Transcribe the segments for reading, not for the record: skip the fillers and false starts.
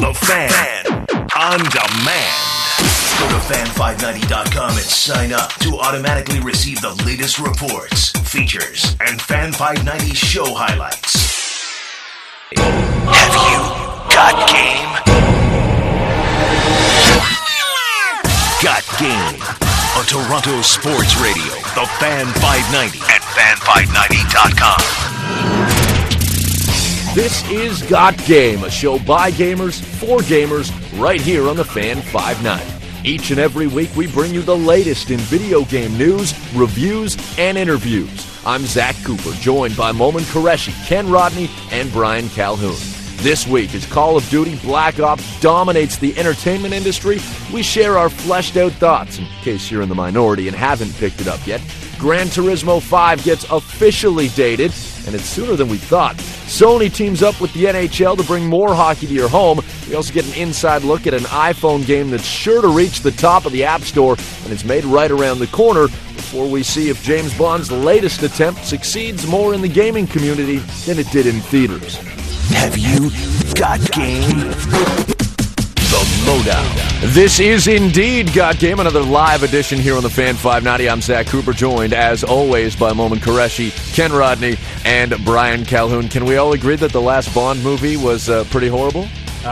The Fan. On demand. Go to fan590.com and sign up to automatically receive the latest reports, features, and Fan 590 show highlights. Have you got game? Got game on Toronto Sports Radio, The Fan 590 at fan590.com. This is Got Game, a show by gamers, for gamers, right here on the Fan 590. Each and every week we bring you the latest in video game news, reviews, and interviews. I'm Zach Cooper, joined by Momin Qureshi, Ken Rodney, and Brian Calhoun. This week, as Call of Duty Black Ops dominates the entertainment industry, we share our fleshed-out thoughts, in case you're in the minority and haven't picked it up yet. Gran Turismo 5 gets officially dated, and it's sooner than we thought. Sony teams up with the NHL to bring more hockey to your home. We also get an inside look at an iPhone game that's sure to reach the top of the App Store, and it's made right around the corner, before we see if James Bond's latest attempt succeeds more in the gaming community than it did in theaters. Have you got game? The Lowdown. This is indeed Got Game, another live edition here on the Fan 590. I'm Zach Cooper, joined as always by Momin Qureshi, Ken Rodney, and Brian Calhoun. Can we all agree that the last Bond movie was pretty horrible?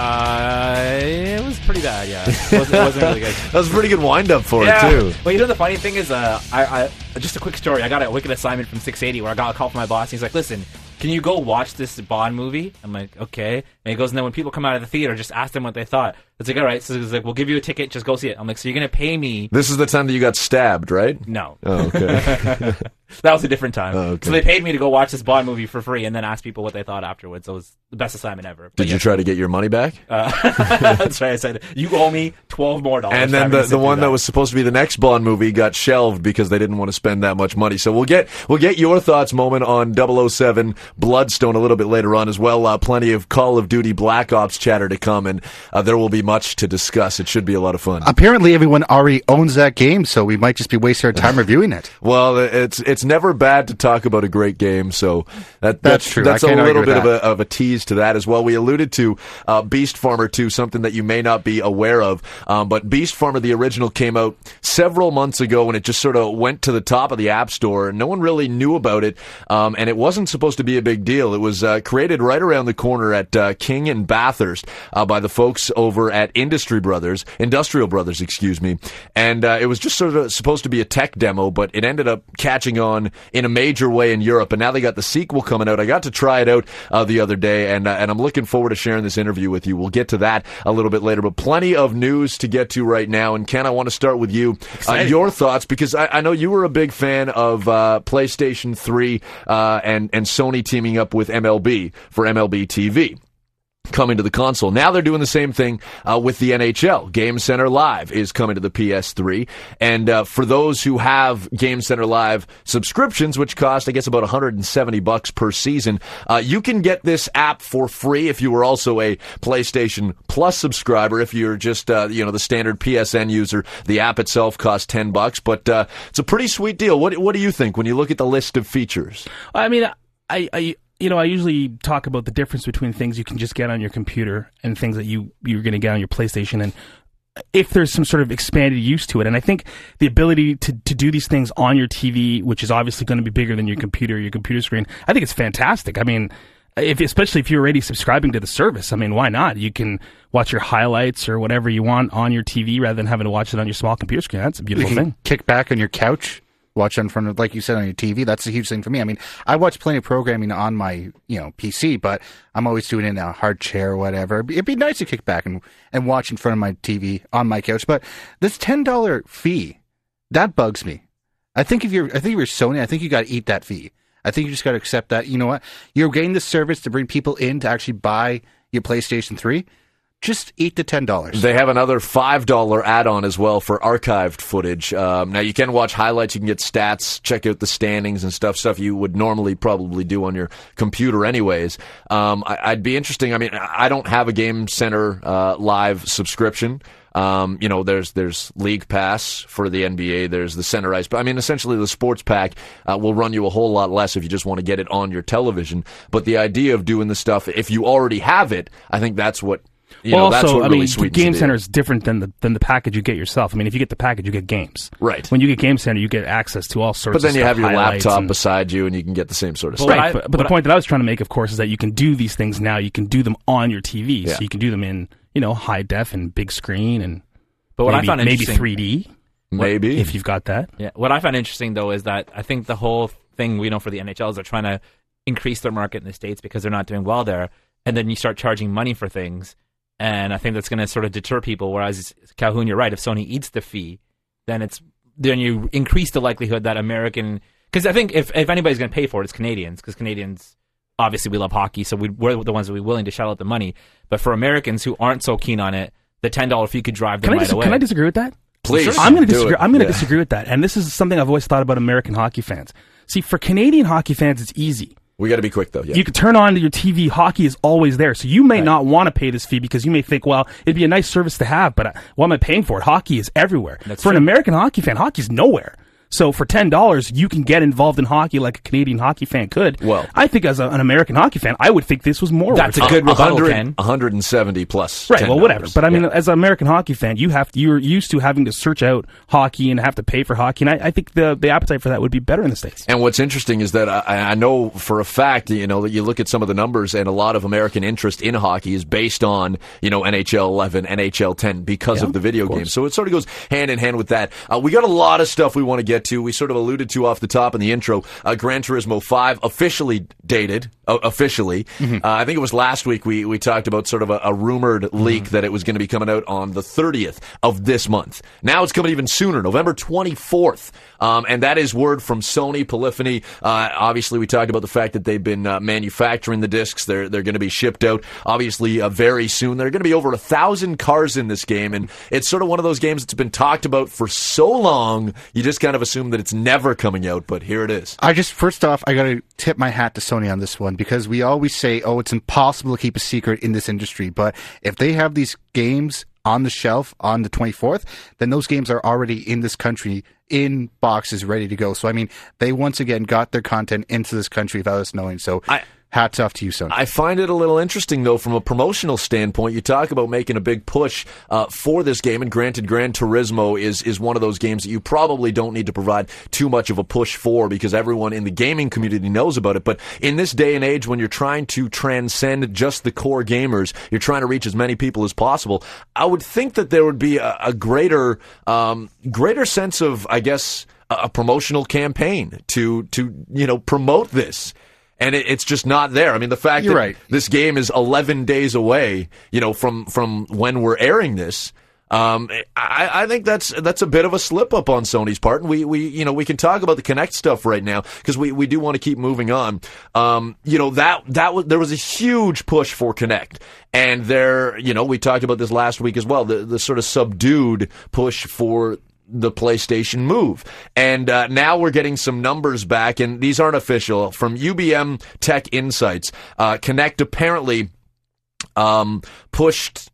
It was pretty bad, yeah. It wasn't really good. That was a pretty good wind-up for it, too. Well, you know, the funny thing is, I just a quick story. I got a wicked assignment from 680 where I got a call from my boss. He's like, listen, can you go watch this Bond movie? I'm like, okay. And he goes, and then when people come out of the theater, just ask them what they thought. It's like, all right. So he's like, we'll give you a ticket, just go see it. I'm like, so you're going to pay me? This is the time that you got stabbed, right? No. Oh, okay. That was a different time. Oh, okay. So they paid me to go watch this Bond movie for free and then ask people what they thought afterwards. So it was the best assignment ever. Did you try to get your money back? That's right. I said, you owe me $12 more. And then the one that was supposed to be the next Bond movie got shelved because they didn't want to spend that much money. So we'll get your thoughts, Moment, on 007 Bloodstone a little bit later on as well. Plenty of Call of Duty Black Ops chatter to come, and there will be much to discuss. It should be a lot of fun. Apparently everyone already owns that game, so we might just be wasting our time reviewing it. Well, it's never bad to talk about a great game, so that's true. That's a little bit of a tease to that as well. We alluded to Beast Farmer 2, something that you may not be aware of, but Beast Farmer, the original, came out several months ago, and it just sort of went to the top of the App Store, and no one really knew about it, and it wasn't supposed to be a big deal. It was created right around the corner at King and Bathurst by the folks over at Industrial Brothers, and it was just sort of supposed to be a tech demo, but it ended up catching on in a major way in Europe, and now they got the sequel coming out. I got to try it out the other day, and I'm looking forward to sharing this interview with you. We'll get to that a little bit later, but plenty of news to get to right now. And Ken, I want to start with you. Your thoughts, because I know you were a big fan of PlayStation 3 and Sony teaming up with MLB for MLB TV. Coming to the console. Now they're doing the same thing with the NHL. Game Center Live is coming to the PS3. And for those who have Game Center Live subscriptions, which cost, I guess, about $170 per season, you can get this app for free if you were also a PlayStation Plus subscriber. If you're just, the standard PSN user, the app itself costs $10. But it's a pretty sweet deal. What do you think when you look at the list of features? I mean, I usually talk about the difference between things you can just get on your computer and things that you're going to get on your PlayStation, and if there's some sort of expanded use to it. And I think the ability to do these things on your TV, which is obviously going to be bigger than your computer screen, I think it's fantastic. I mean, especially if you're already subscribing to the service, I mean, why not? You can watch your highlights or whatever you want on your TV rather than having to watch it on your small computer screen. That's a beautiful thing. Kick back on your couch, watch in front of, like you said, on your TV. That's a huge thing for me. I mean, I watch plenty of programming on my, PC, but I'm always doing it in a hard chair or whatever. It'd be nice to kick back and watch in front of my TV on my couch. But this $10 fee, that bugs me. I think if you're Sony, I think you got to eat that fee. I think you just got to accept that. You know what? You're getting the service to bring people in to actually buy your PlayStation 3. Just eat the $10. They have another $5 add-on as well for archived footage. Now, you can watch highlights, you can get stats, check out the standings and stuff you would normally probably do on your computer anyways. I'd be interesting. I mean, I don't have a Game Center Live subscription. There's League Pass for the NBA. There's the Center Ice. But I mean, essentially, the sports pack will run you a whole lot less if you just want to get it on your television. But the idea of doing the stuff, if you already have it, I think that's what that's what really the sweetens Game the Center deal. is different than the package you get yourself. I mean, if you get the package, you get games. Right. When you get Game Center, you get access to all sorts. But then of you stuff, have your highlights laptop and- beside you, and you can get the same sort of stuff. Right, but the point that I was trying to make, of course, is that you can do these things now. You can do them on your TV, Yeah. so you can do them in high def and big screen, and But what maybe, I found maybe interesting, 3D Maybe. if you've got that. yeah, what I found interesting though is that I think the whole thing we know for the NHL is they're trying to increase their market in the States because they're not doing well there, and then you start charging money for things, and I think that's going to sort of deter people. Whereas Calhoun, you're right. If Sony eats the fee, then you increase the likelihood that American, because I think if anybody's going to pay for it, it's Canadians, because Canadians obviously we love hockey, so we're the ones that we're willing to shell out the money. But for Americans who aren't so keen on it, the $10 fee could drive them right away. Can I disagree with that? Please. I'm going to do disagree. it. I'm going to Yeah. disagree with that. And this is something I've always thought about American hockey fans. See, for Canadian hockey fans, it's easy. We got to be quick, though. Yeah. You can turn on your TV. Hockey is always there. So you may not want to pay this fee because you may think, well, it'd be a nice service to have, but why am I paying for it? Hockey is everywhere. For an American hockey fan, hockey's nowhere. So for $10, you can get involved in hockey like a Canadian hockey fan could. Well- I think as an American hockey fan, I would think this was more That's worth a it. good rebuttal, Ken. 170 plus. Right, well, whatever. $10. But I mean, Yeah. as an American hockey fan, you're used to having to search out hockey and have to pay for hockey, and I think the appetite for that would be better in the States. And what's interesting is that I know for a fact, that you look at some of the numbers, and a lot of American interest in hockey is based on, NHL 11, NHL 10 because of the video games. So it sort of goes hand in hand with that. We got a lot of stuff we want to get to. We sort of alluded to off the top in the intro. Gran Turismo 5 officially dated. Officially. I think it was last week we talked about sort of a rumored leak that it was going to be coming out on the 30th of this month. Now it's coming even sooner, November 24th. And that is word from Sony, Polyphony. Obviously, we talked about the fact that they've been manufacturing the discs. They're going to be shipped out, obviously, very soon. There are going to be over 1,000 cars in this game, and it's sort of one of those games that's been talked about for so long, you just kind of assume that it's never coming out, but here it is. First off, I got to tip my hat to Sony on this one, because we always say, it's impossible to keep a secret in this industry. But if they have these games on the shelf on the 24th, then those games are already in this country in boxes ready to go. So, I mean, they once again got their content into this country without us knowing. So, hats off to you, Sony. I find it a little interesting, though, from a promotional standpoint. You talk about making a big push for this game, and granted, Gran Turismo is one of those games that you probably don't need to provide too much of a push for, because everyone in the gaming community knows about it. But in this day and age, when you're trying to transcend just the core gamers, you're trying to reach as many people as possible, I would think that there would be a greater sense of, I guess, a promotional campaign to promote this. And it's just not there. I mean, the fact that this game is 11 days away, from when we're airing this, I think that's a bit of a slip up on Sony's part. And we can talk about the Kinect stuff right now, because we do want to keep moving on. There was a huge push for Kinect, and we talked about this last week as well. The sort of subdued push for the PlayStation Move. And now we're getting some numbers back, and these aren't official, from UBM Tech Insights. Kinect apparently pushed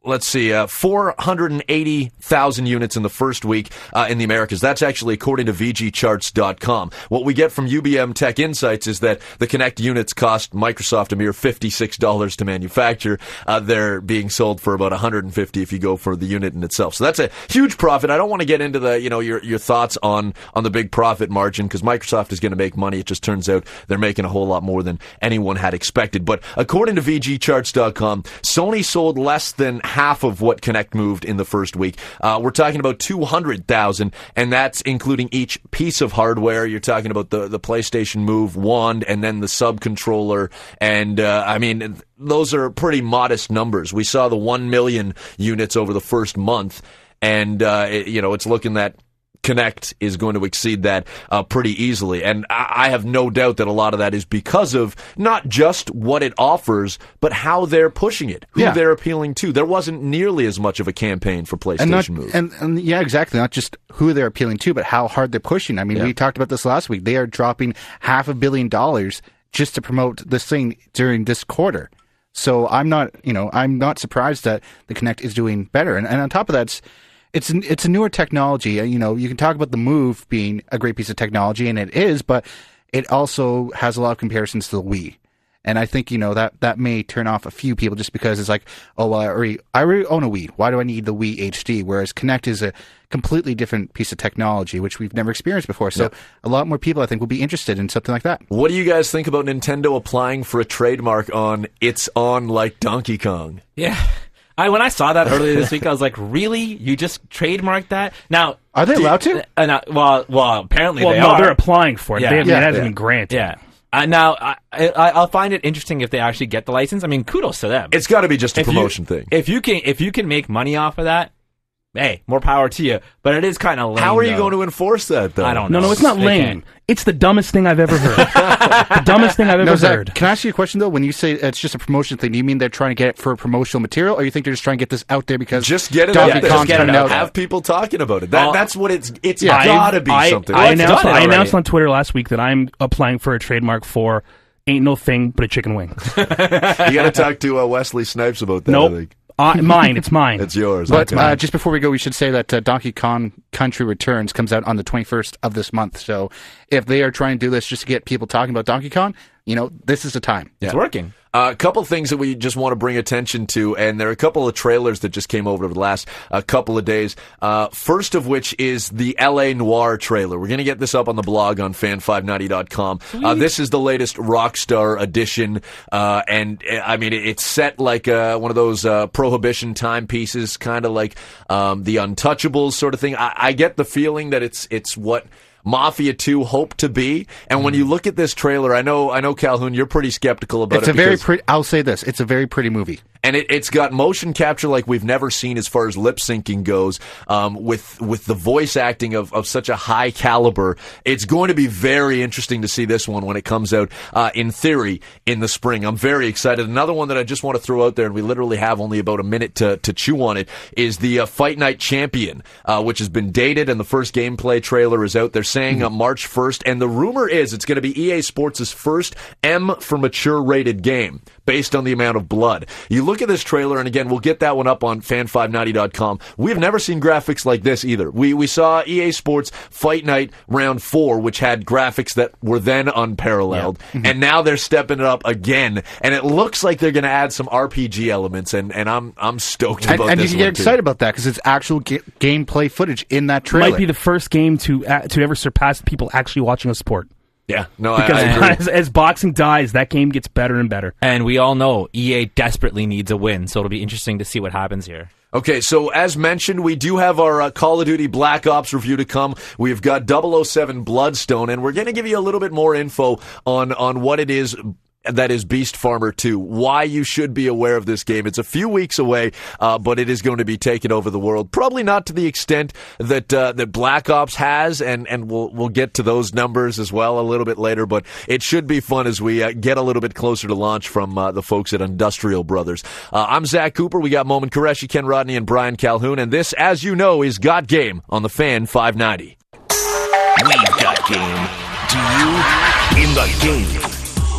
480,000 units in the first week in the Americas. That's actually according to VGCharts.com. What we get from UBM Tech Insights is that the Kinect units cost Microsoft a mere $56 to manufacture. They're being sold for about $150 if you go for the unit in itself. So that's a huge profit. I don't want to get into the your thoughts on the big profit margin, because Microsoft is going to make money. It just turns out they're making a whole lot more than anyone had expected. But according to VGCharts.com, Sony sold less than half of what Kinect moved in the first week. We're talking about 200,000, and that's including each piece of hardware. You're talking about the PlayStation Move wand, and then the sub-controller, and those are pretty modest numbers. We saw the 1 million units over the first month, and it's looking that Kinect is going to exceed that pretty easily. And I have no doubt that a lot of that is because of not just what it offers, but how they're pushing it, who they're appealing to. There wasn't nearly as much of a campaign for PlayStation Move. And yeah, exactly. Not just who they're appealing to, but how hard they're pushing. I mean, we talked about this last week. They are dropping $500 million just to promote this thing during this quarter. So I'm not surprised that the Kinect is doing better. And on top of that, it's a newer technology. You can talk about the Move being a great piece of technology, and it is, but it also has a lot of comparisons to the Wii. And I think, that may turn off a few people just because it's like, oh, well, I already own a Wii. Why do I need the Wii HD? Whereas Kinect is a completely different piece of technology, which we've never experienced before. So a lot more people, I think, will be interested in something like that. What do you guys think about Nintendo applying for a trademark on It's On Like Donkey Kong? Yeah. When I saw that earlier this week, I was like, really? You just trademarked that? Now, are they allowed to? Well, apparently they are. They're applying for it. Yeah. It hasn't been granted. Yeah. Now, I'll find it interesting if they actually get the license. I mean, kudos to them. It's got to be just a promotion thing. If you can make money off of that, hey, more power to you. But it is kind of lame. How are you going to enforce that, though? I don't know. No, it's not lame. It's the dumbest thing I've ever heard. The dumbest thing I've ever heard. Can I ask you a question, though? When you say it's just a promotion thing, do you mean they're trying to get it for promotional material, or you think they're just trying to get this out there because just get it out there? Just get it out. Have people talking about it. That's what it's got to be something. I announced on Twitter last week that I'm applying for a trademark for Ain't No Thing But a Chicken Wing. You got to talk to Wesley Snipes about that. Nope. I think. It's mine. It's yours. But just before we go, we should say that Donkey Kong Country Returns comes out on the 21st of this month. So if they are trying to do this just to get people talking about Donkey Kong, this is the time. It's working. A couple things that we just want to bring attention to, and there are a couple of trailers that just came over the last couple of days. First of which is the LA Noire trailer. We're going to get this up on the blog on fan590.com. This is the latest Rockstar edition, and I mean, it's set like one of those Prohibition timepieces, kind of like the Untouchables sort of thing. I get the feeling that it's what Mafia 2 hoped to be, and when you look at this trailer, I know Calhoun, you're pretty skeptical about it. I'll say this: it's a very pretty movie. And it's got motion capture like we've never seen as far as lip syncing goes, with the voice acting of such a high caliber. It's going to be very interesting to see this one when it comes out, in theory, in the spring. I'm very excited. Another one that I just want to throw out there, and we literally have only about a minute to chew on it, is the Fight Night Champion, which has been dated, and the first gameplay trailer is out. They're saying March 1st, and the rumor is it's going to be EA Sports' first M for mature rated game, based on the amount of blood. You look at this trailer, and again, we'll get that one up on fan590.com. We've never seen graphics like this either. We saw EA Sports Fight Night Round 4, which had graphics that were then unparalleled, and now they're stepping it up again, and it looks like they're going to add some RPG elements, and I'm stoked about this. And you can get excited about that because it's actual gameplay footage in that trailer. Might be the first game to ever surpass people actually watching a sport. Yeah, no, because I agree. As boxing dies, that game gets better and better. And we all know EA desperately needs a win, so it'll be interesting to see what happens here. Okay, so as mentioned, we do have our Call of Duty Black Ops review to come. We've got 007 Bloodstone, and we're going to give you a little bit more info on what it is that is Beast Farmer 2, why you should be aware of this game. It's a few weeks away, but it is going to be taking over the world. Probably not to the extent that Black Ops has, and we'll get to those numbers as well a little bit later, but it should be fun as we get a little bit closer to launch from the folks at Industrial Brothers. I'm Zach Cooper. We got Momin Qureshi, Ken Rodney, and Brian Calhoun, and this, as you know, is Got Game on the Fan 590. We've got game. Do you? In the game.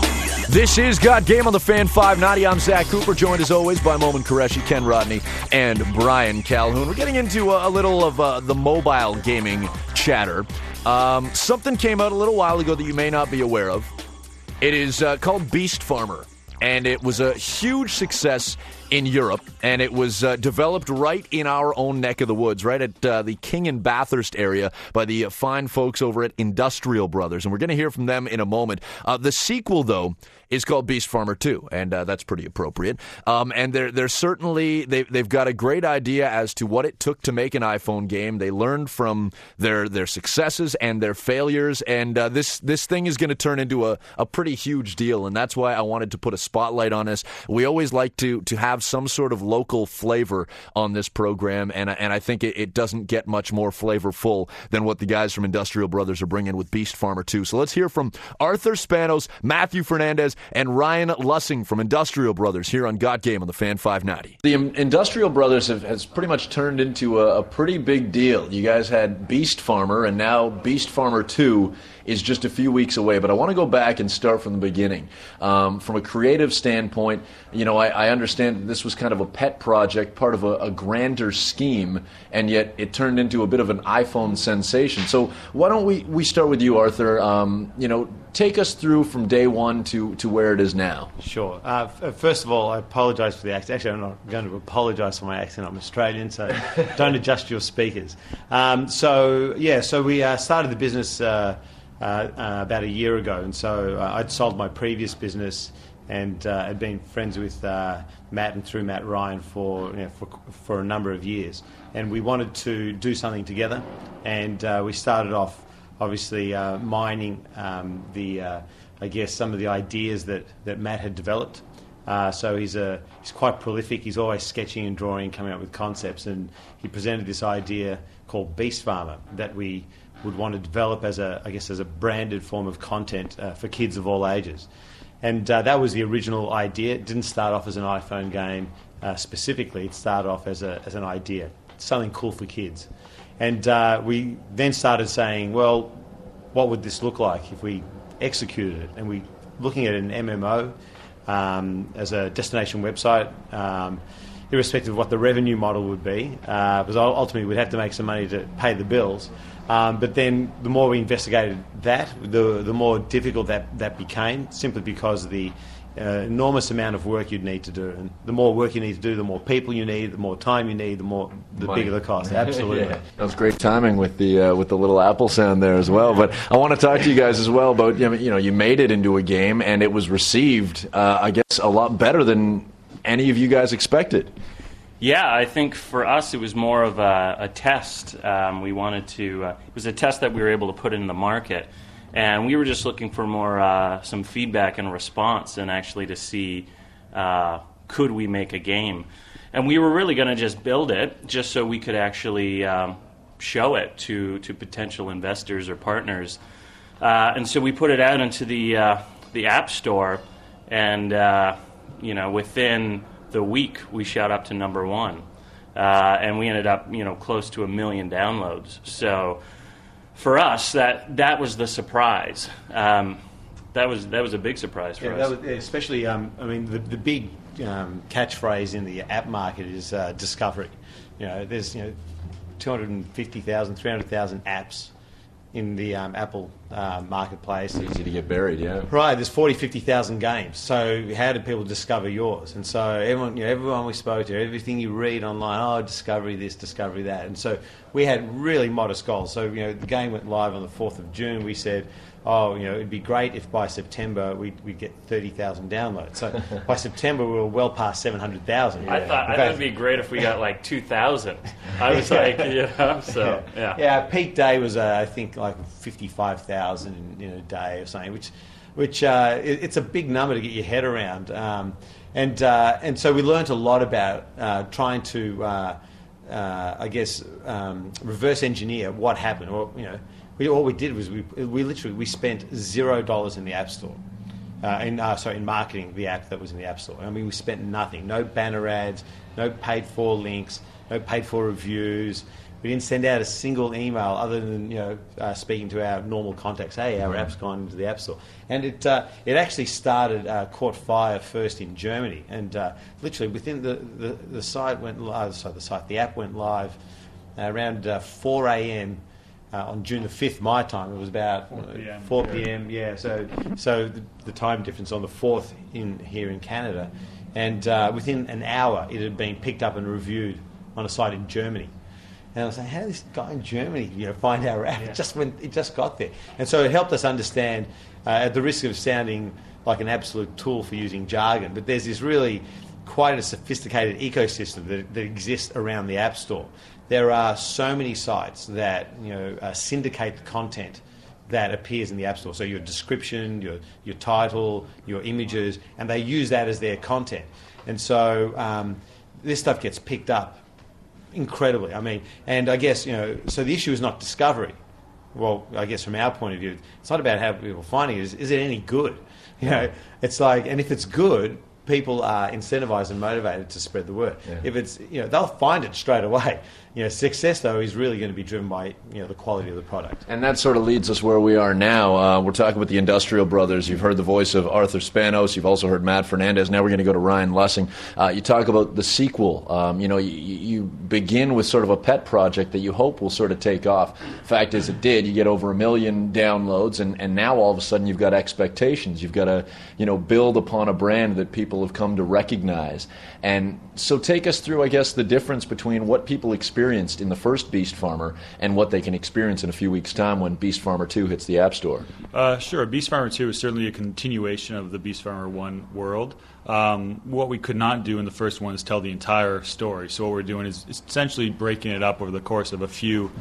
This is Got Game on the Fan 590. I'm Zach Cooper, joined as always by Momin Qureshi, Ken Rodney, and Brian Calhoun. We're getting into a little of the mobile gaming chatter. Something came out a little while ago that you may not be aware of. It is called Beast Farmer, and it was a huge success in Europe, and it was developed right in our own neck of the woods, right at the King and Bathurst area by the fine folks over at Industrial Brothers, and we're going to hear from them in a moment. The sequel, though, is called Beast Farmer 2, and that's pretty appropriate. And they're certainly, they've got a great idea as to what it took to make an iPhone game. They learned from their successes and their failures, and this thing is going to turn into a pretty huge deal, and that's why I wanted to put a spotlight on this. We always like to have some sort of local flavor on this program, and I think it doesn't get much more flavorful than what the guys from Industrial Brothers are bringing with Beast Farmer 2. So let's hear from Arthur Spanos, Matthew Fernandez, and Ryan Lussing from Industrial Brothers here on Got Game on the Fan 590. The Industrial Brothers has pretty much turned into a pretty big deal. You guys had Beast Farmer, and now Beast Farmer 2 is just a few weeks away, but I want to go back and start from the beginning. From a creative standpoint, I understand that this was kind of a pet project, part of a grander scheme, and yet it turned into a bit of an iPhone sensation. So why don't we start with you, Arthur? Take us through from day one to where it is now. Sure. First of all, I apologise for the accent. Actually, I'm not going to apologise for my accent. I'm Australian, so don't adjust your speakers. So we started the business about a year ago, and so I'd sold my previous business and had been friends with Matt and through Matt Ryan for a number of years, and we wanted to do something together, and we started off obviously mining some of the ideas that Matt had developed. So he's quite prolific. He's always sketching and drawing, coming up with concepts, and he presented this idea called Beast Farmer that we would want to develop as a branded form of content for kids of all ages. And that was the original idea. It didn't start off as an iPhone game specifically. It started off as an idea, something cool for kids. And we then started saying, well, what would this look like if we executed it? And we looking at an MMO as a destination website, irrespective of what the revenue model would be, because ultimately we'd have to make some money to pay the bills. But then the more we investigated that, the more difficult that became, simply because of the enormous amount of work you'd need to do. And the more work you need to do, the more people you need, the more time you need, the bigger the cost. Absolutely. Yeah. That was great timing with the little Apple sound there as well. But I want to talk to you guys as well about, you made it into a game, and it was received, I guess, a lot better than any of you guys expected. Yeah, I think for us it was more of a test. We wanted to. It was a test that we were able to put in the market, and we were just looking for more some feedback and response, and actually to see could we make a game. And we were really going to just build it, just so we could actually show it to potential investors or partners. And so we put it out into the App Store, and within the week we shot up to number one, and we ended up close to 1 million downloads. So for us, that was the surprise. That was a big surprise for us. That was, especially the big catchphrase in the app market is discovery. There's 250,000, 300,000 apps in the Apple marketplace. It's easy to get buried, yeah. Right, there's 40, 50,000 games. So how did people discover yours? And so everyone we spoke to, everything you read online, discovery this, discovery that. And so we had really modest goals. So, the game went live on the 4th of June. We said, it'd be great if by September we'd get 30,000 downloads. So by September we were well past 700,000. I thought it'd be great if we got like 2,000. I was Yeah, peak day was I think like 55,000 in a day or something, which it's a big number to get your head around. And so we learnt a lot about trying to reverse engineer what happened. Or all we did was we spent $0 in the App Store, in marketing the app that was in the App Store. I mean, we spent nothing, no banner ads, no paid for links, no paid for reviews. We didn't send out a single email other than speaking to our normal contacts. Hey, our app's gone into the App Store, and it actually caught fire first in Germany, and literally within the site went live. So the app went live around 4 a.m. On June the 5th, my time. It was about 4 p.m. Yeah, so the time difference on the 4th here in Canada, and within an hour it had been picked up and reviewed on a site in Germany. And I was like, how did this guy in Germany find our app? Yeah. It just got there. And so it helped us understand, at the risk of sounding like an absolute tool for using jargon, but there's this really quite a sophisticated ecosystem that exists around the App Store. There are so many sites that syndicate the content that appears in the App Store. So your description, your title, your images, and they use that as their content. And so this stuff gets picked up incredibly. I mean, and I guess so the issue is not discovery. Well, I guess from our point of view, it's not about how people are finding it. Is it any good? It's like, and if it's good, people are incentivized and motivated to spread the word. If it's, they'll find it straight away. Success though is really going to be driven by the quality of the product. And that sort of leads us where we are now. We're talking with the Industrial Brothers. You've heard the voice of Arthur Spanos. You've also heard Matt Fernandez. Now we're going to go to Ryan Lessing. You talk about the sequel. You begin with sort of a pet project that you hope will sort of take off. Fact is, it did. You get over 1 million downloads, and now all of a sudden you've got expectations. You've got to build upon a brand that people have come to recognize. And so take us through, I guess, the difference between what people experienced in the first Beast Farmer and what they can experience in a few weeks' time when Beast Farmer 2 hits the App Store. Sure. Beast Farmer 2 is certainly a continuation of the Beast Farmer 1 world. What we could not do in the first one is tell the entire story. So what we're doing is essentially breaking it up over the course of a few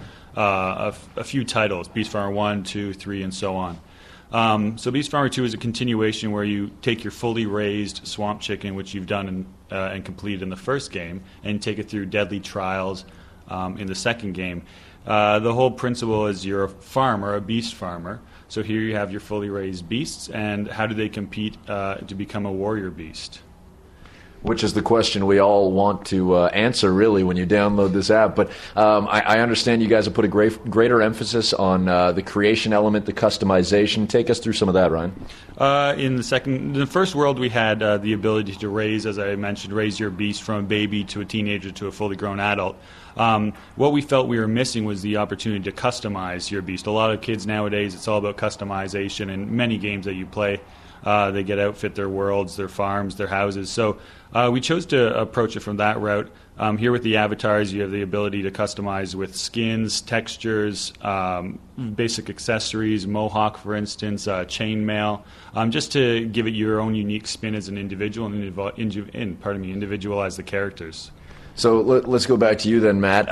titles, Beast Farmer 1, 2, 3, and so on. So Beast Farmer 2 is a continuation where you take your fully raised swamp chicken, which you've done and completed in the first game, and take it through deadly trials in the second game. The whole principle is you're a farmer, a beast farmer. So here you have your fully raised beasts, and how do they compete to become a warrior beast? Which is the question we all want to answer, really, when you download this app. But I understand you guys have put a greater emphasis on the creation element, the customization. Take us through some of that, Ryan. In the first world, we had the ability to raise, as I mentioned, raise your beast from a baby to a teenager to a fully grown adult. What we felt we were missing was the opportunity to customize your beast. A lot of kids nowadays, it's all about customization. In many games that you play, they get outfit their worlds, their farms, their houses. So we chose to approach it from that route. Here with the avatars, you have the ability to customize with skins, textures, basic accessories, mohawk, for instance, chainmail, just to give it your own unique spin as an individual and individualize the characters. So let's go back to you then, Matt.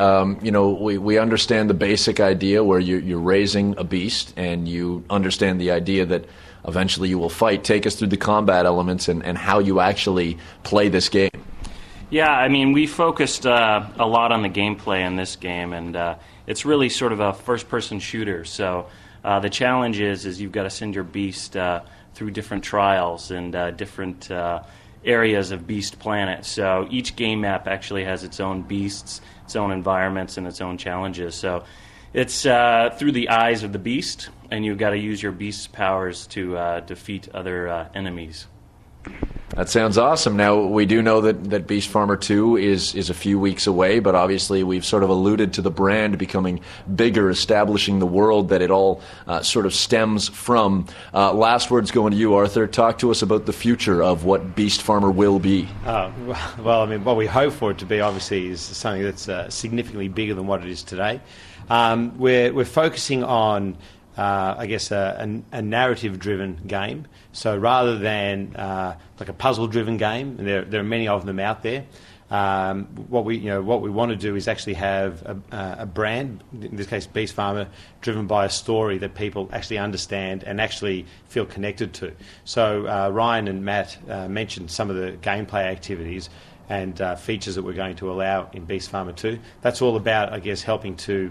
We understand the basic idea where you're raising a beast, and you understand the idea that eventually you will fight. Take us through the combat elements and how you actually play this game. Yeah, I mean, we focused a lot on the gameplay in this game, and it's really sort of a first-person shooter. So the challenge is you've got to send your beast through different trials and different areas of Beast Planet. So each game map actually has its own beasts, its own environments, and its own challenges. So it's through the eyes of the beast, and you've got to use your beast's powers to defeat other enemies. That sounds awesome. Now, we do know that Beast Farmer 2 is a few weeks away, but obviously we've sort of alluded to the brand becoming bigger, establishing the world that it all sort of stems from. Last words going to you, Arthur. Talk to us about the future of what Beast Farmer will be. Well, I mean, what we hope for it to be, obviously, is something that's significantly bigger than what it is today. We're focusing on I guess a narrative-driven game. So rather than like a puzzle-driven game, and there are many of them out there, what we want to do is actually have a brand, in this case Beast Farmer, driven by a story that people actually understand and actually feel connected to. So Ryan and Matt mentioned some of the gameplay activities and features that we're going to allow in Beast Farmer 2. That's all about, I guess, helping to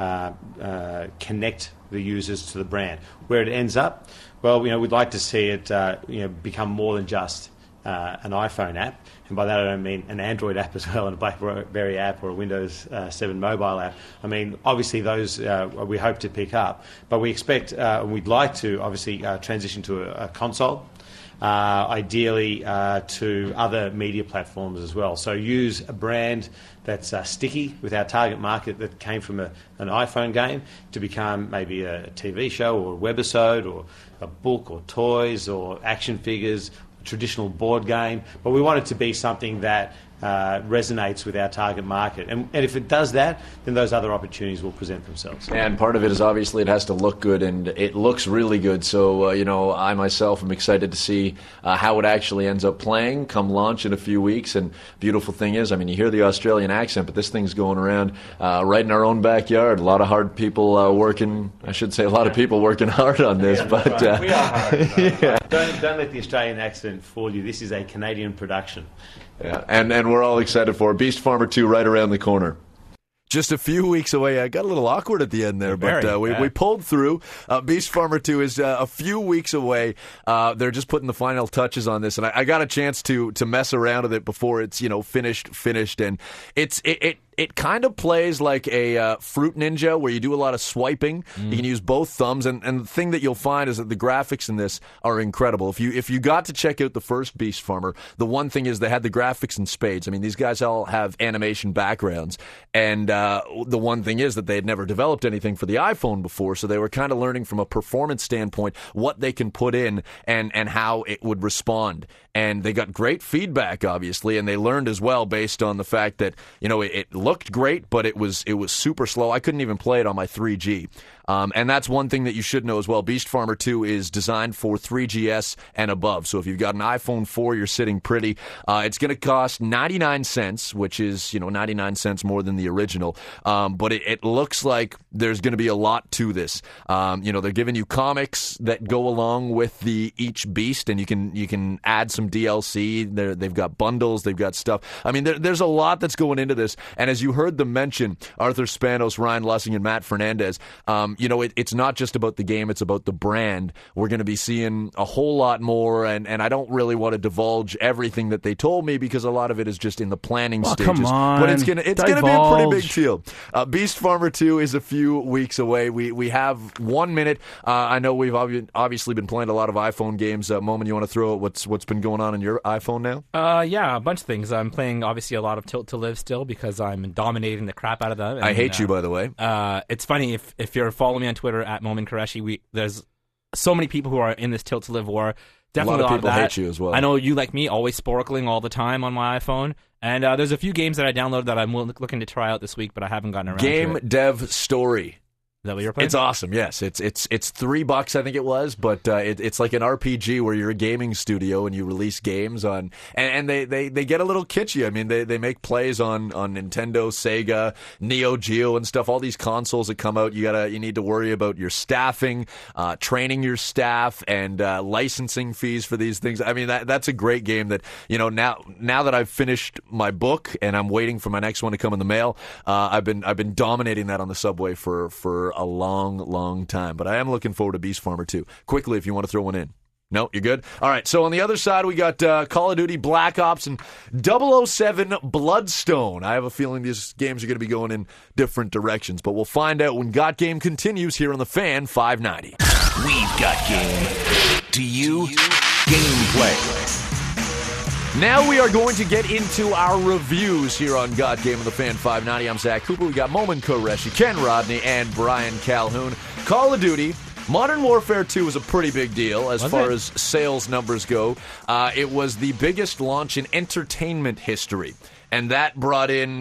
connect the users to the brand. Where it ends up, well, we'd like to see it become more than just an iPhone app, and by that I don't mean an Android app as well, and a BlackBerry app or a Windows 7 mobile app. I mean, obviously those we hope to pick up, but we expect, we'd like to obviously transition to a console, ideally to other media platforms as well. So use a brand that's sticky with our target market that came from an iPhone game to become maybe a TV show or a webisode or a book or toys or action figures, a traditional board game. But we want it to be something that resonates with our target market. And if it does that, then those other opportunities will present themselves. And part of it is obviously it has to look good, and it looks really good. So, I myself am excited to see how it actually ends up playing come launch in a few weeks. And beautiful thing is, I mean, you hear the Australian accent, but this thing's going around right in our own backyard. A lot of hard people working, I should say a lot of people working hard on this. Yeah, but right. We are hard. Yeah. Don't let the Australian accent fool you. This is a Canadian production. Yeah, and we're all excited for Beast Farmer 2 right around the corner. Just a few weeks away. I got a little awkward at the end there, but we pulled through. Beast Farmer 2 is a few weeks away. They're just putting the final touches on this, and I got a chance to mess around with it before it's finished, and it kind of plays like a Fruit Ninja where you do a lot of swiping. You can use both thumbs, and the thing that you'll find is that the graphics in this are incredible. If you got to check out the first Beast Farmer, the one thing is they had the graphics in spades. I mean, these guys all have animation backgrounds, and the one thing is that they had never developed anything for the iPhone before, so they were kind of learning from a performance standpoint what they can put in and how it would respond. And they got great feedback, obviously, and they learned as well based on the fact that it looked great, but it was super slow. I couldn't even play it on my 3G. And that's one thing that you should know as well. Beast Farmer 2 is designed for 3GS and above. So if you've got an iPhone 4, you're sitting pretty. It's going to cost 99 cents, which is 99 cents more than the original. But it looks like there's going to be a lot to this. They're giving you comics that go along with each beast, and you can add some DLC. They've got bundles. They've got stuff. I mean, there's a lot that's going into this. And as you heard them mention, Arthur Spanos, Ryan Lussing, and Matt Fernandez, it's not just about the game, it's about the brand. We're going to be seeing a whole lot more, and I don't really want to divulge everything that they told me because a lot of it is just in the planning stages. Come on. But it's going to be a pretty big deal. Beast Farmer 2 is a few weeks away. We have 1 minute. I know we've obviously been playing a lot of iPhone games. Moment, you want to throw out what's been going on your iPhone now? Yeah, a bunch of things. I'm playing, obviously, a lot of Tilt to Live still because I'm dominating the crap out of them. And, I hate you, by the way. It's funny, if you're following me on Twitter at Moment Qureshi, there's so many people who are in this Tilt to Live war. Definitely a lot of people that. hate you as well. I know you, like me, always sporkling all the time on my iPhone. And there's a few games that I downloaded that I'm looking to try out this week, but I haven't gotten around to it. Game Dev Story. Is that what you're playing? It's awesome, yes. It's $3, I think it was, but it's like an RPG where you're a gaming studio and you release games on, and they get a little kitschy. I mean, they make plays on Nintendo, Sega, Neo Geo, and stuff. All these consoles that come out, you need to worry about your staffing, training your staff, and licensing fees for these things. I mean, that's a great game that now that I've finished my book and I'm waiting for my next one to come in the mail. I've been dominating that on the subway for a long time. But I am looking forward to Beast Farmer 2. Quickly, if you want to throw one in. No, you're good? All right, so on the other side, we got Call of Duty Black Ops and 007 Bloodstone. I have a feeling these games are going to be going in different directions, but we'll find out when Got Game continues here on the Fan 590. We've got game. Do you? Gameplay. Now we are going to get into our reviews here on God Game of the Fan 590. I'm Zach Cooper. We got Moment Qureshi, Ken Rodney, and Brian Calhoun. Call of Duty Modern Warfare 2 was a pretty big deal as far as sales numbers go. It was the biggest launch in entertainment history. And that brought in,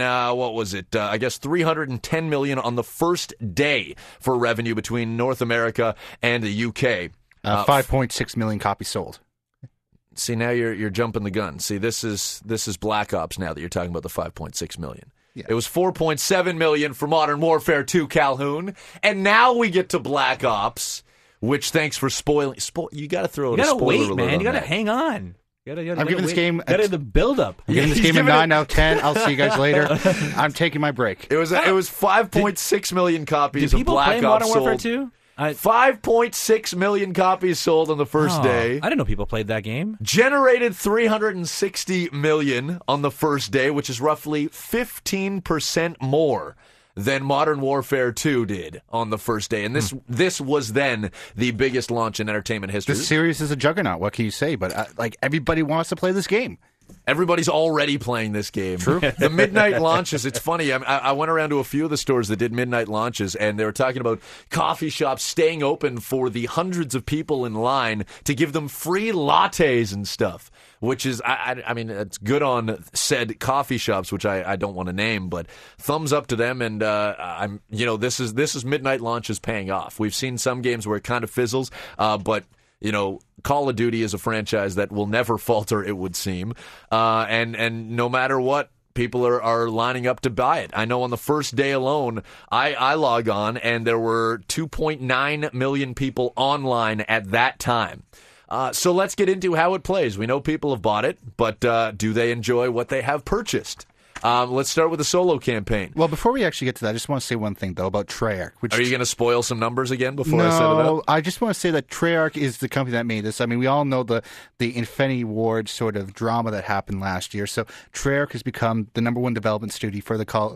I guess $310 million on the first day for revenue between North America and the UK. 5.6 million copies sold. See, now you're jumping the gun. See, this is Black Ops now that you're talking about the 5.6 million. Yeah. It was 4.7 million for Modern Warfare 2, Calhoun, and now we get to Black Ops, which thanks for spoiling. You got to throw it. You got to wait, man. You got to hang on. I'm giving this game the build up. I'm giving this game a 9 out of 10. I'll see you guys later. I'm taking my break. It was 5.6 million copies of Black Ops Modern Warfare sold. 2? 5.6 million copies sold on the first day. I didn't know people played that game. Generated $360 million on the first day, which is roughly 15% more than Modern Warfare 2 did on the first day. And this was then the biggest launch in entertainment history. This series is a juggernaut. What can you say? But everybody wants to play this game. Everybody's already playing this game. True. The midnight launches, it's funny. I went around to a few of the stores that did midnight launches, and they were talking about coffee shops staying open for the hundreds of people in line to give them free lattes and stuff, which is, I mean, it's good on said coffee shops, which I don't want to name, but thumbs up to them. And this is midnight launches paying off. We've seen some games where it kind of fizzles, but Call of Duty is a franchise that will never falter, it would seem. And no matter what, people are lining up to buy it. I know on the first day alone, I log on, and there were 2.9 million people online at that time. So let's get into how it plays. We know people have bought it, but do they enjoy what they have purchased? Let's start with the solo campaign. Well, before we actually get to that, I just want to say one thing, though, about Treyarch. Are you going to spoil some numbers again before I set it No, up? I just want to say that Treyarch is the company that made this. I mean, we all know the Infinity Ward sort of drama that happened last year. So Treyarch has become the number one development studio for the Call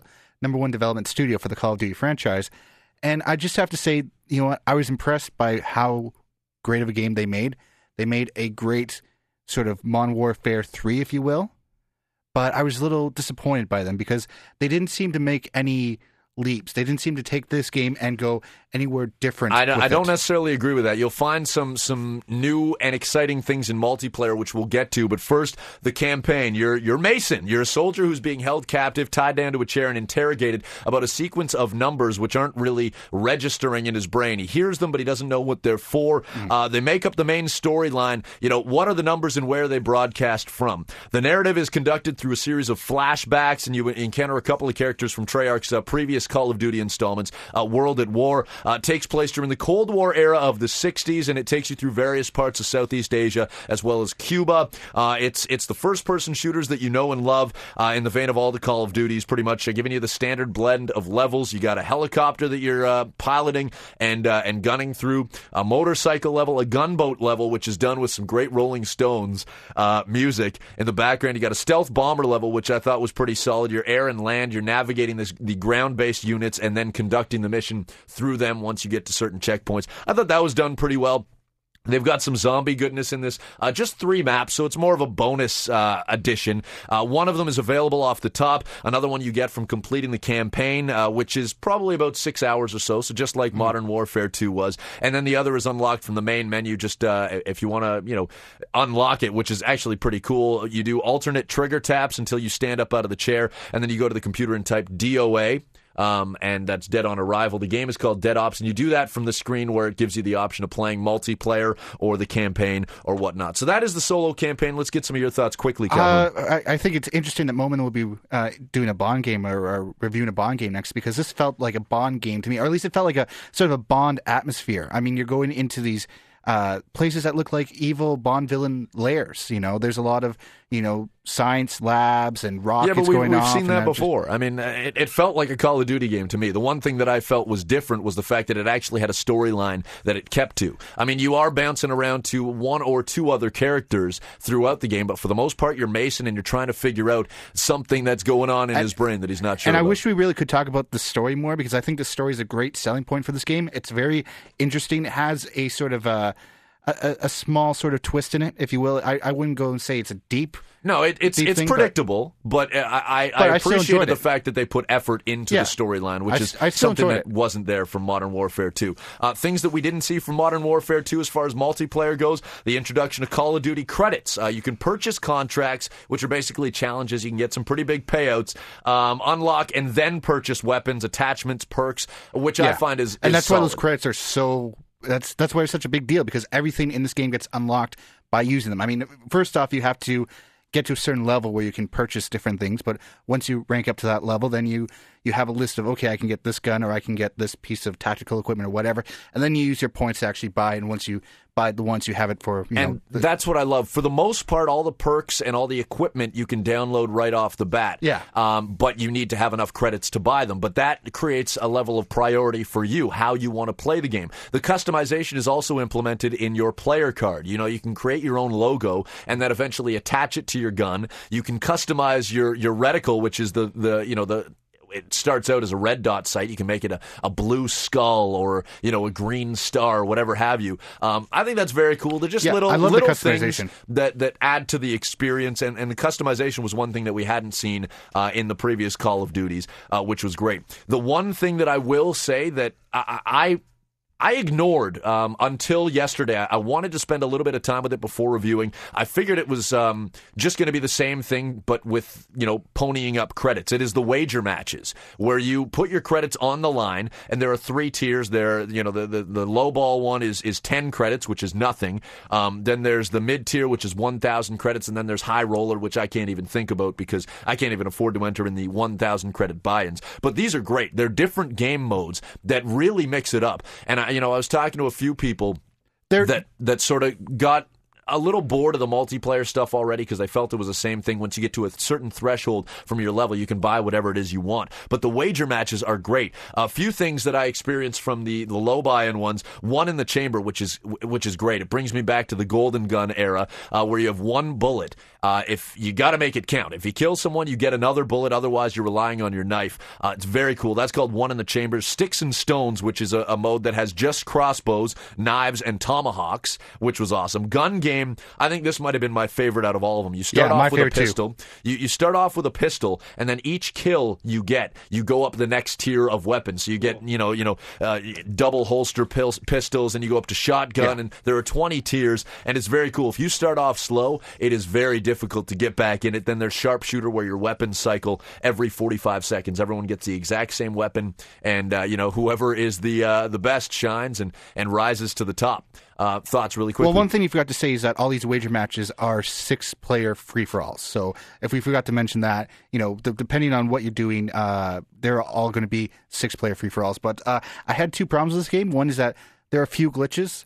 of Duty franchise. And I just have to say, you know what? I was impressed by how great of a game they made. They made a great sort of Modern Warfare 3, if you will. But I was a little disappointed by them because they didn't seem to make any leaps. They didn't seem to take this game and go anywhere different. I don't necessarily agree with that. You'll find some new and exciting things in multiplayer, which we'll get to. But first, the campaign. You're Mason. You're a soldier who's being held captive, tied down to a chair, and interrogated about a sequence of numbers which aren't really registering in his brain. He hears them, but he doesn't know what they're for. They make up the main storyline. What are the numbers and where they broadcast from? The narrative is conducted through a series of flashbacks, and you encounter a couple of characters from Treyarch's previous Call of Duty installments. World at War takes place during the Cold War era of the 60s, and it takes you through various parts of Southeast Asia as well as Cuba. It's the first-person shooters that you know and love in the vein of all the Call of Duties, pretty much giving you the standard blend of levels. You got a helicopter that you're piloting and gunning through, a motorcycle level, a gunboat level, which is done with some great Rolling Stones music in the background. You got a stealth bomber level, which I thought was pretty solid. Your air and land, you're navigating the ground-based units and then conducting the mission through them once you get to certain checkpoints. I thought that was done pretty well. They've got some zombie goodness in this. Just 3 maps, so it's more of a bonus addition. One of them is available off the top. Another one you get from completing the campaign, which is probably about 6 hours or so just like Modern Warfare 2 was. And then the other is unlocked from the main menu, just if you want to, unlock it, which is actually pretty cool. You do alternate trigger taps until you stand up out of the chair, and then you go to the computer and type DOA. And that's Dead on Arrival. The game is called Dead Ops, and you do that from the screen where it gives you the option of playing multiplayer or the campaign or whatnot. So that is the solo campaign. Let's get some of your thoughts quickly, Calvin. I think it's interesting that Moment will be doing a Bond game or reviewing a Bond game next, because this felt like a Bond game to me, or at least it felt like a sort of a Bond atmosphere. I mean, you're going into these places that look like evil Bond villain lairs. There's a lot of science labs and rockets going off. We've seen that before. I mean, it felt like a Call of Duty game to me. The one thing that I felt was different was the fact that it actually had a storyline that it kept to. I mean, you are bouncing around to 1 or 2 other characters throughout the game, but for the most part, you're Mason and you're trying to figure out something that's going on in his brain that he's not sure about. And I wish we really could talk about the story more, because I think the story is a great selling point for this game. It's very interesting. It has a sort of a small sort of twist in it, if you will. I wouldn't go and say it's a deep. No, it's thing, predictable, but I appreciated the fact that they put effort into the storyline, which is something that wasn't there from Modern Warfare 2. Things that we didn't see from Modern Warfare 2 as far as multiplayer goes, the introduction of Call of Duty credits. You can purchase contracts, which are basically challenges. You can get some pretty big payouts, unlock and then purchase weapons, attachments, perks, which I find is and that's solid. why those credits are so. That's why it's such a big deal, because everything in this game gets unlocked by using them. I mean, first off, you have to get to a certain level where you can purchase different things, but once you rank up to that level, then you have a list of, okay, I can get this gun, or I can get this piece of tactical equipment or whatever, and then you use your points to actually buy, and once you buy the ones, you have it for, that's what I love. For the most part, all the perks and all the equipment you can download right off the bat. Yeah. But you need to have enough credits to buy them. But that creates a level of priority for you, how you want to play the game. The customization is also implemented in your player card. You can create your own logo and then eventually attach it to your gun. You can customize your reticle, which is it starts out as a red dot sight. You can make it a blue skull or, a green star or whatever have you. I think that's very cool. They're just little things that add to the experience. And the customization was one thing that we hadn't seen in the previous Call of Duties, which was great. The one thing that I will say that I ignored until yesterday. I wanted to spend a little bit of time with it before reviewing. I figured it was just going to be the same thing, but with, ponying up credits. It is the wager matches, where you put your credits on the line, and there are 3 tiers there. The low ball one is 10 credits, which is nothing. Then there's the mid tier, which is 1,000 credits, and then there's high roller, which I can't even think about because I can't even afford to enter in the 1,000 credit buy-ins. But these are great. They're different game modes that really mix it up. And I was talking to a few people that sort of got a little bored of the multiplayer stuff already because I felt it was the same thing. Once you get to a certain threshold from your level, you can buy whatever it is you want. But the wager matches are great. A few things that I experienced from the low buy-in ones. One in the chamber, which is great. It brings me back to the Golden Gun era, where you have one bullet. If you got to make it count. If you kill someone, you get another bullet. Otherwise, you're relying on your knife. It's very cool. That's called One in the Chamber. Sticks and Stones, which is a mode that has just crossbows, knives, and tomahawks, which was awesome. Gun game, I think this might have been my favorite out of all of them. You start off with a pistol. You start off with a pistol, and then each kill you get, you go up the next tier of weapons. So you get, double holster pistols, and you go up to shotgun, and there are 20 tiers, and it's very cool. If you start off slow, it is very difficult to get back in it. Then there's sharpshooter, where your weapons cycle every 45 seconds. Everyone gets the exact same weapon, and whoever is the best shines and rises to the top. Thoughts really quickly? Well, one thing you forgot to say is that all these wager matches are 6-player free-for-alls. So if we forgot to mention that, depending on what you're doing, they're all going to be 6-player free-for-alls. But I had 2 problems with this game. One is that there are a few glitches.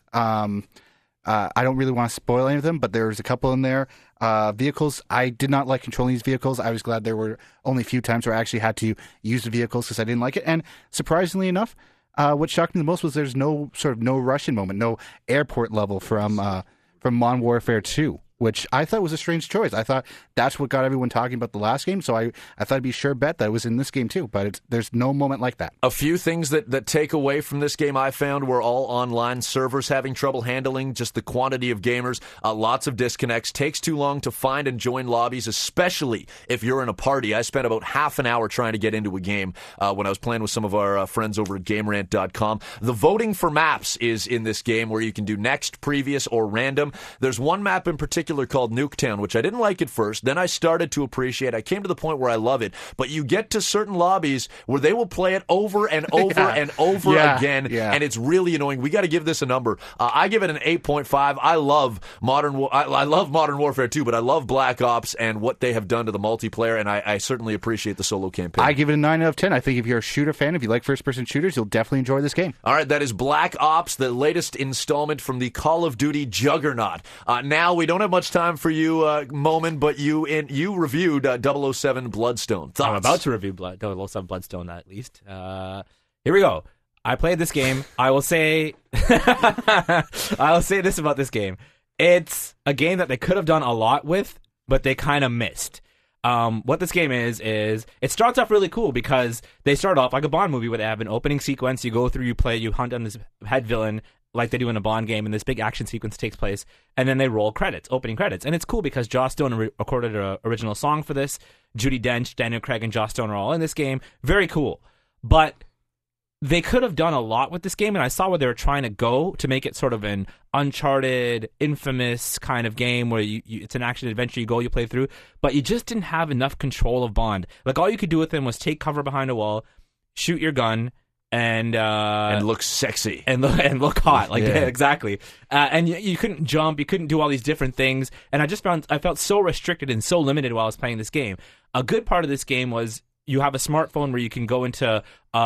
I don't really want to spoil any of them, but there's a couple in there. Vehicles, I did not like controlling these vehicles. I was glad there were only a few times where I actually had to use the vehicles because I didn't like it. And surprisingly enough, what shocked me the most was there's no Russian moment, no airport level from Modern Warfare 2, which I thought was a strange choice. I thought that's what got everyone talking about the last game, so I thought I'd be sure bet that it was in this game too, but there's no moment like that. A few things that take away from this game I found were all online servers having trouble handling just the quantity of gamers, lots of disconnects, takes too long to find and join lobbies, especially if you're in a party. I spent about half an hour trying to get into a game when I was playing with some of our friends over at GameRant.com. The voting for maps is in this game where you can do next, previous, or random. There's one map in particular called Nuketown, which I didn't like at first. Then I started to appreciate. I came to the point where I love it. But you get to certain lobbies where they will play it over and over and over again, and it's really annoying. We got to give this a number. I give it an 8.5. I love Modern Warfare 2, but I love Black Ops and what they have done to the multiplayer, and I certainly appreciate the solo campaign. I give it a 9 out of 10. I think if you're a shooter fan, if you like first-person shooters, you'll definitely enjoy this game. All right, that is Black Ops, the latest installment from the Call of Duty juggernaut. Now, we don't have much time for you, Momin, but you reviewed 007 Bloodstone. Thoughts? I'm about to review 007 Bloodstone, at least. Here we go. I played this game. I will say this about this game. It's a game that they could have done a lot with, but they kind of missed. What this game is it starts off really cool because they start off like a Bond movie where they have an opening sequence. You go through, you play, you hunt on this head villain like they do in a Bond game, and this big action sequence takes place, and then they roll credits, opening credits. And it's cool because Joss Stone recorded an original song for this. Judi Dench, Daniel Craig, and Joss Stone are all in this game. Very cool. But they could have done a lot with this game, and I saw where they were trying to go to make it sort of an Uncharted, Infamous kind of game where it's an action adventure, you go, you play through, but you just didn't have enough control of Bond. Like, all you could do with him was take cover behind a wall, shoot your gun, and look sexy and look hot, like exactly. And you couldn't jump, you couldn't do all these different things, and I felt so restricted and so limited while I was playing this game. A good part of this game was you have a smartphone where you can go into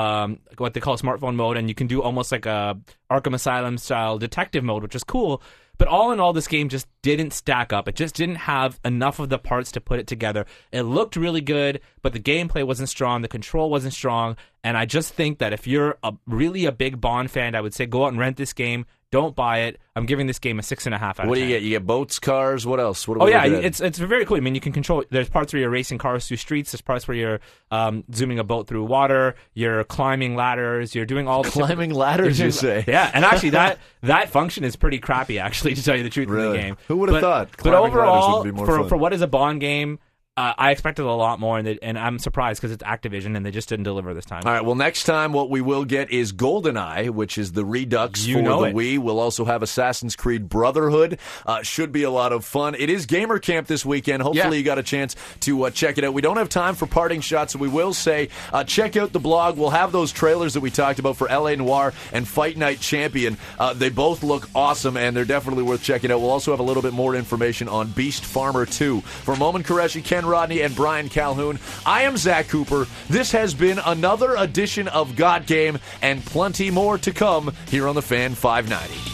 what they call smartphone mode, and you can do almost like a Arkham Asylum style detective mode, which is cool. But all in all, this game just didn't stack up. It just didn't have enough of the parts to put it together. It looked really good, but the gameplay wasn't strong. The control wasn't strong. And I just think that if you're really a big Bond fan, I would say go out and rent this game. Don't buy it. I'm giving this game a 6.5 out of 10. What do you get? You get boats, cars, what else? It's very cool. I mean, you can control. There's parts where you're racing cars through streets. There's parts where you're zooming a boat through water. You're climbing ladders. You're doing all the climbing ladders. You say? Yeah, and actually that function is pretty crappy. Actually, to tell you the truth, really? In the game. Who would have thought? But overall, for what is a Bond game, I expected a lot more, and I'm surprised because it's Activision, and they just didn't deliver this time. All right, well, next time what we will get is GoldenEye, which is the Redux for the Wii. We'll also have Assassin's Creed Brotherhood. Should be a lot of fun. It is Gamer Camp this weekend. Hopefully you got a chance to check it out. We don't have time for parting shots, so we will say check out the blog. We'll have those trailers that we talked about for L.A. Noire and Fight Night Champion. They both look awesome, and they're definitely worth checking out. We'll also have a little bit more information on Beast Farmer 2. For Momin Qureshi, Ken Rodney, and Brian Calhoun, I am Zach Cooper. This has been another edition of Got Game, and plenty more to come here on the Fan 590.